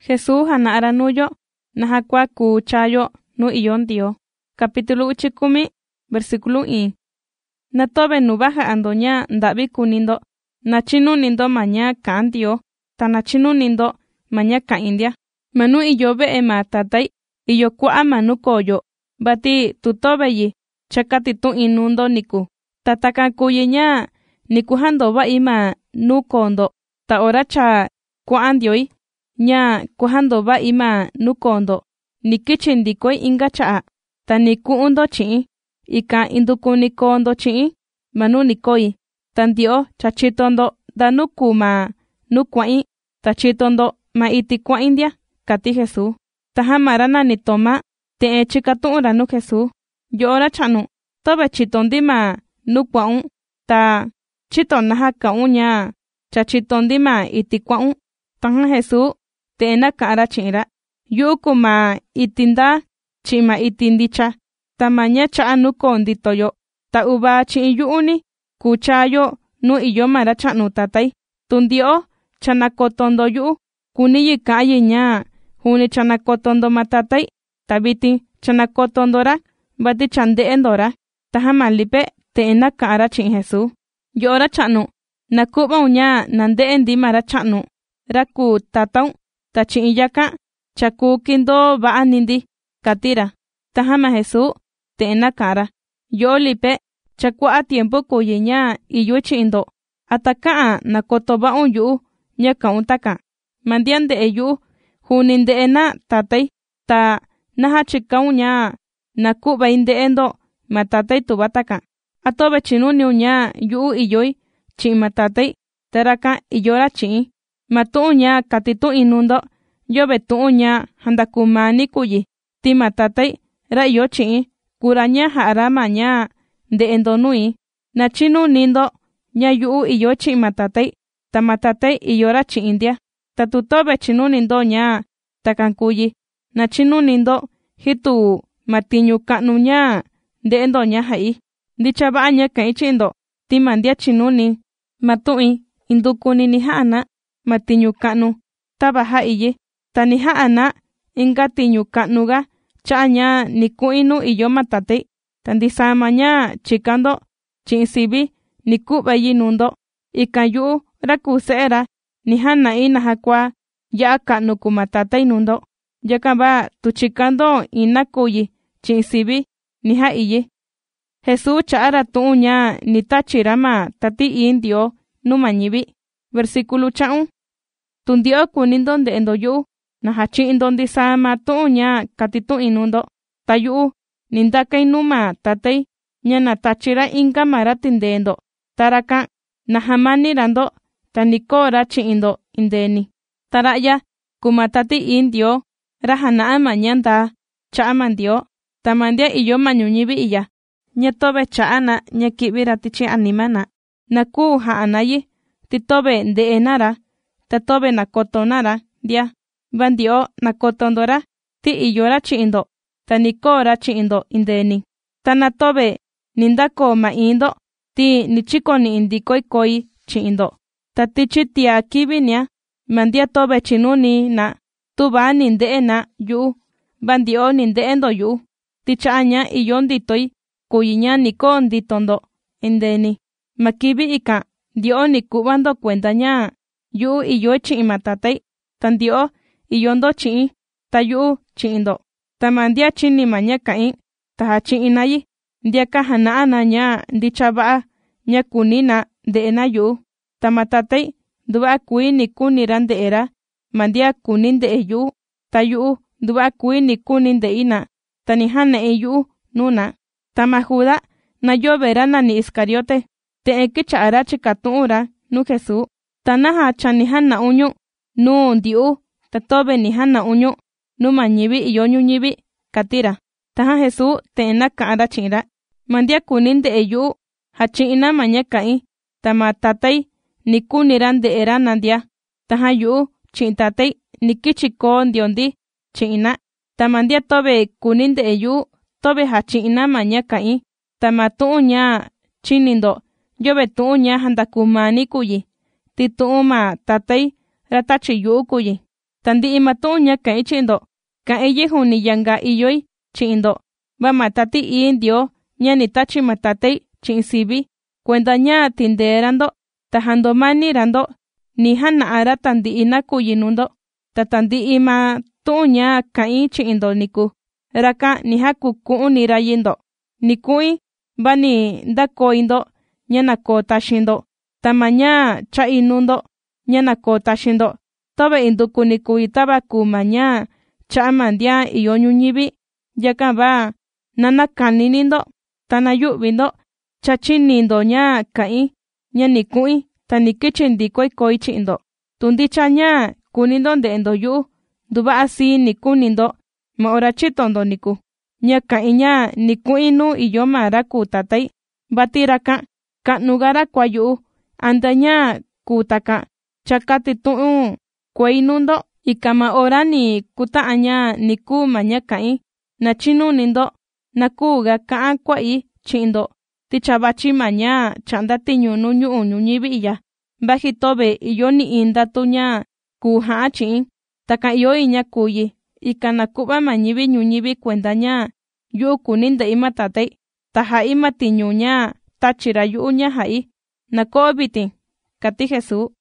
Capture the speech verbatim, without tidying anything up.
Jesús hana'ra nuyo, najakua kuchayo nu iyon Dios. Capítulo uchikumi, versículo i. Natobe nubaja andoña ndabi kunindo, nachinu nindo maña kan Dios, ta nachinu nindo maña ka India. Manu iyo be ema tatay, iyo kwa manu koyo, bati tutobe yi, chakati tu inundo niku. Tataka kuyinya, niku handoba ima nu kondo, ta ora cha kwa andioi, nya kuhandoba ima nu kondo, nikichindikoi inga chaa, ta niku undo chii, ika induku nikondo chii, manu nikoi, tandio chachitondo da nuku ma nukwai, tachitondo ma iti kwa India, kati Jesús. Taja marana ni toma, te echikatu ura nu Jesús, yo ora chanu, tobe chitondi ma nukwaun, ta chitonaja kaunya, chachitondi ma iti kwaun, taja Jesús, te ena kaara chira, yuku ma itinda, chima itindicha, ta maña chaa nukondi toyo, ta uba chi yuuni, kuchayo nu iyo mara chanu tatay, tundio, chanakotondo yu, kuniyi kayi nya, huni chanakotondo matatay, tabiti chanakotondora, bati chandeendora, taja malipe, te ena kaara chi Jesús. Yo ora chanu, nakuba unya nandeendi mara chanu, raku tataun, ta chi yaka, chaku kindo baa nindi, katira, taja ma Jesús, te ena kaara. Yo lipe, chakua a tiempo kuyinya iyo chindo, ataka nakotoba un yu, nya kauntaka, mandian de eyu, hunin de ena tatay, ta naha chikaunya, nakuba indeendo, matatay tubataka. Atobe chinuni unya yu iyoy, chi matatay, teraka iyora chi, matu unya katitu inundo, yo betu unya handakumani kuyi, ti matatay, ra iyo chi, kuranya haara maña, de endonui, na chinu nindo, nya yu iyo chi matatay, ta matatay iyora chi India, ta tutobe chinu nindo nya, takankuyi, na chinu nindo, hitu matinyu kanu nya, de endo nya hai, dicha ba nya kai chindo, ti mandia chinuni, matui, indukuni ni haana, matinyu kanu, taba haiye, ta ni haana, inga tinyu kanuga, cha nya niku inu iyo matatay, tandisama nya chikando, chinsibi, niku bayi nundo, ikayu, rakusera, ni hana ina hakwa, ya kanu kumatatay nundo, yakaba tu chikando inakuyi, chinsibi, ni haiye. Jesús chaara tuunya ni tachirama tati indio numañibi. Versículo chaun. Tundio kunindo de endoyu, na hachindo disama tuunya katitu inundo, tayu, nindaka inuma tatay, nyana tachira inga maratindendo, taraka, na hamani rando, tanikora chiindo indeni. Taraya, kumatati indio, rahana amanyanda, chaamandio, tamandia iyo manyunyibi iya. Nyatobe chaana nyakibira tichi animana, naku haanayi, titobe de enara, tatobe nakotonara, dia, bandio nakotondora, ti iyora chiindo, tanikora chiindo indeni. Tanatobe nindako maindo, ti nichiko ni indikoi koi chiindo. Tatichi tia kibinia, mandia tobe chinuni na, tuba nindeena yu, bandio nindeendo yu, tichaanya iyonditoi, kuyinya niko nditondo, indeni. Makibi ika, dio nikubando cuentaña, yu iyo chi matatay, tan dio, iyondo chi, ta yu chiindo. Tamandia chini maña kain, taha chi inayi, ndiaka hana ananya, ndichabaa, nya kunina, de ena yu, tamatatay, duba kui nikuniran de era, mandia kunin de eyu, ta yu, duba kui nikunin de ina, tanihana eyu, nuna. Tamajuda, na yo verana ni Iscariote, te ekichara chikatura, nu Jesús, tanaha chanihana uñu, nu diu, tatobe nihana uñu, nu mañibi iyo ñuñibi, katira. Taja Jesús te ena kaara chira, mandia kunin de eyu, hachina maña kai, tamatatay, nikuniran de era nandia, taja yu, chintatay, nikichiko ndiondi, china, tamandia tobe kunin de eyu, tobe hachina maña kai, tamatuunya chinindo, yobe tuunya handakumani kuyi, tituuma tatay, ratachi yu kuyi. Tandi imatuña kain chindo, kain yehuni yanga iyoi chindo, va matati indio, ña ni tachi matatei chin sibi, cuenta ña tinderando, tajando manirando, ni hanaara tandi ina kuyinundo, tatandi ima tuña kain chindo niku, raka ni haku kuuni rayindo, ni kui, va ni ndakoindo, ña nako tashindo, tamaña cha inundo, ña nako tashindo, tobe induku niku itaba kumaña, cha mandia iyo ñuñibi, yaka va, nana kaninindo, tana yubindo, chachinindo ña kain, ña ni kui, tani kichindiko koi chindo, tundicha ña kunindo ndendo yu, duba asi ni kunindo, ma ora chitondo niku, ña kain ña ni kui nu iyo mara kutatay, batiraka, ka nugara kwa yu, anda ña kutaka, chakati tuun, kwei nundo, ikama ora ni kuta aña ni ku maña kain, na chinu nindo, na kuga kaan kwai chindo, tichabachi maña chanda tiñunu ñuu ñuñibi iya, baji tobe iyo ni inda tuña kuha chin, taka iyo iña kuyi, ikana kuba mañibi ñuñibi cuenta ña, yu kuninde ima tatei, taja ima tiñuña, tachira yu ña hai, na ko bitin, kati Jesús.